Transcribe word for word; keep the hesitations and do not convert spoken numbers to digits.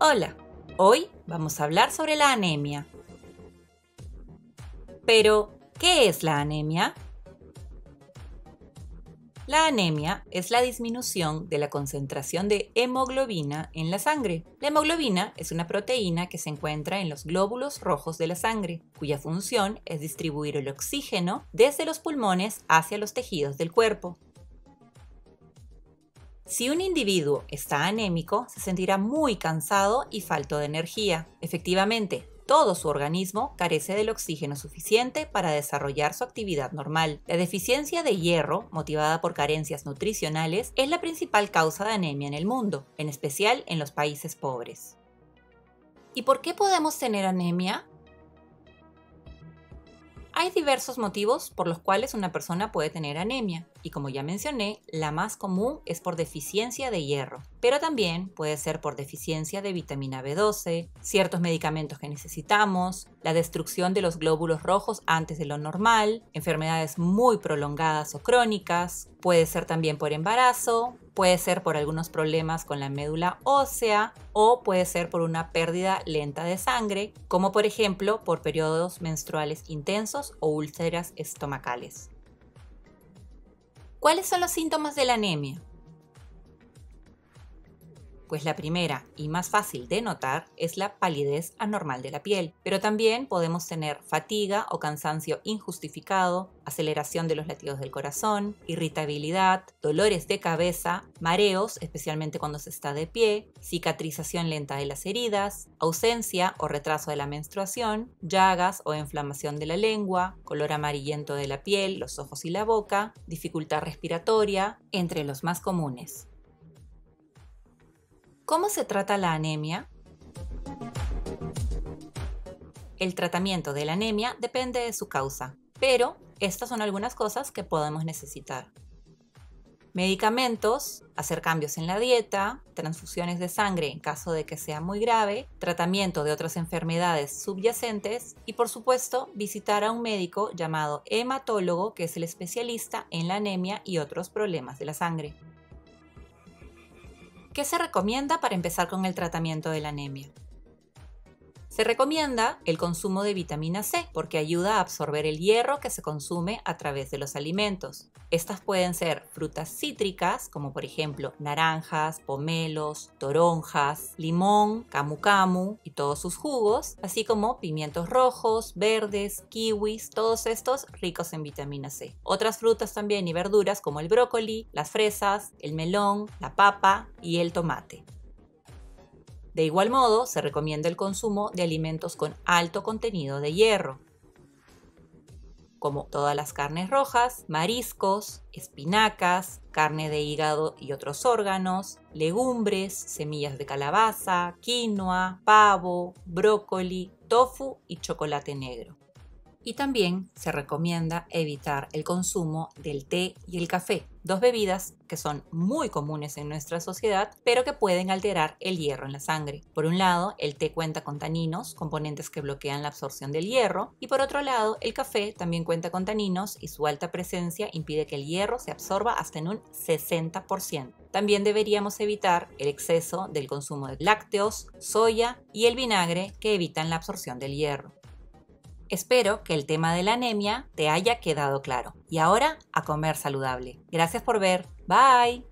Hola, hoy vamos a hablar sobre la anemia. Pero, ¿qué es la anemia? La anemia es la disminución de la concentración de hemoglobina en la sangre. La hemoglobina es una proteína que se encuentra en los glóbulos rojos de la sangre, cuya función es distribuir el oxígeno desde los pulmones hacia los tejidos del cuerpo. Si un individuo está anémico, se sentirá muy cansado y falto de energía. Efectivamente, todo su organismo carece del oxígeno suficiente para desarrollar su actividad normal. La deficiencia de hierro, motivada por carencias nutricionales, es la principal causa de anemia en el mundo, en especial en los países pobres. ¿Y por qué podemos tener anemia? Hay diversos motivos por los cuales una persona puede tener anemia, y como ya mencioné, la más común es por deficiencia de hierro, pero también puede ser por deficiencia de vitamina B doce, ciertos medicamentos que necesitamos, la destrucción de los glóbulos rojos antes de lo normal, enfermedades muy prolongadas o crónicas, puede ser también por embarazo, puede ser por algunos problemas con la médula ósea o puede ser por una pérdida lenta de sangre, como por ejemplo por periodos menstruales intensos o úlceras estomacales. ¿Cuáles son los síntomas de la anemia? Pues la primera y más fácil de notar es la palidez anormal de la piel, pero también podemos tener fatiga o cansancio injustificado, aceleración de los latidos del corazón, irritabilidad, dolores de cabeza, mareos, especialmente cuando se está de pie, cicatrización lenta de las heridas, ausencia o retraso de la menstruación, llagas o inflamación de la lengua, color amarillento de la piel, los ojos y la boca, dificultad respiratoria, entre los más comunes. ¿Cómo se trata la anemia? El tratamiento de la anemia depende de su causa, pero estas son algunas cosas que podemos necesitar. Medicamentos, hacer cambios en la dieta, transfusiones de sangre en caso de que sea muy grave, tratamiento de otras enfermedades subyacentes y, por supuesto, visitar a un médico llamado hematólogo, que es el especialista en la anemia y otros problemas de la sangre. ¿Qué se recomienda para empezar con el tratamiento de la anemia? Se recomienda el consumo de vitamina C porque ayuda a absorber el hierro que se consume a través de los alimentos. Estas pueden ser frutas cítricas, como por ejemplo naranjas, pomelos, toronjas, limón, camu camu y todos sus jugos, así como pimientos rojos, verdes, kiwis, todos estos ricos en vitamina C. Otras frutas también y verduras como el brócoli, las fresas, el melón, la papa y el tomate. De igual modo, se recomienda el consumo de alimentos con alto contenido de hierro, como todas las carnes rojas, mariscos, espinacas, carne de hígado y otros órganos, legumbres, semillas de calabaza, quinoa, pavo, brócoli, tofu y chocolate negro. Y también se recomienda evitar el consumo del té y el café, dos bebidas que son muy comunes en nuestra sociedad, pero que pueden alterar el hierro en la sangre. Por un lado, el té cuenta con taninos, componentes que bloquean la absorción del hierro, y por otro lado, el café también cuenta con taninos y su alta presencia impide que el hierro se absorba hasta en un sesenta por ciento. También deberíamos evitar el exceso del consumo de lácteos, soya y el vinagre, que evitan la absorción del hierro. Espero que el tema de la anemia te haya quedado claro. Y ahora, a comer saludable. Gracias por ver. Bye.